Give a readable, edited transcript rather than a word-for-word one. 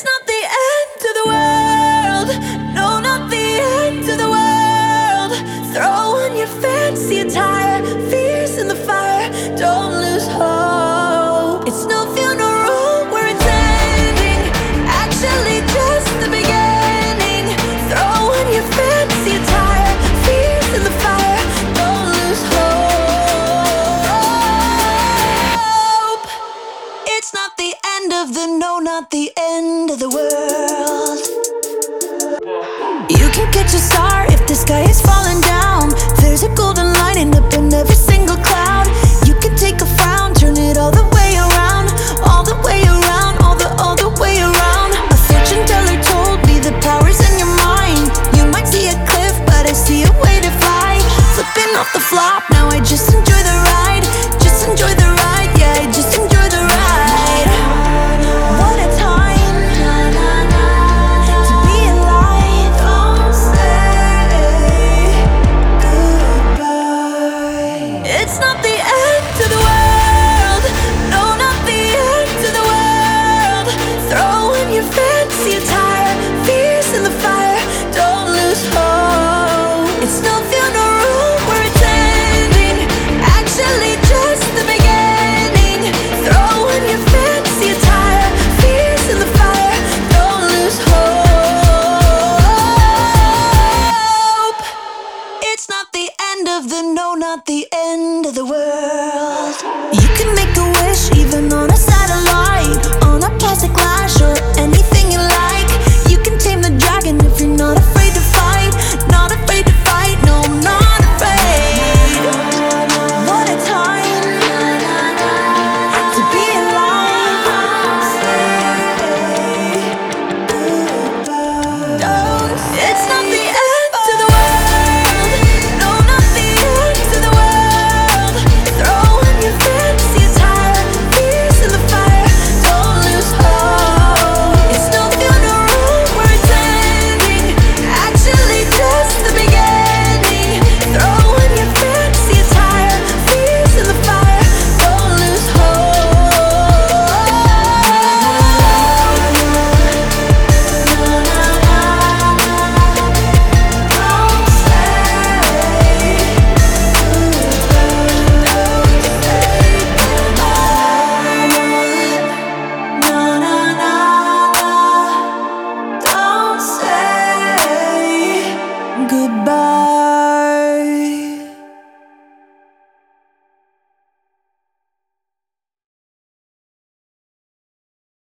It's not the end of the world. No, not the end of the world. Throw on your fancy attire, fears in the fire. Don't lose hope. It's no funeral where it's ending. Actually, just the beginning. Throw on your fancy attire, fears in the fire. Don't lose hope. It's not the end of the no, not the end of the world. You can catch a star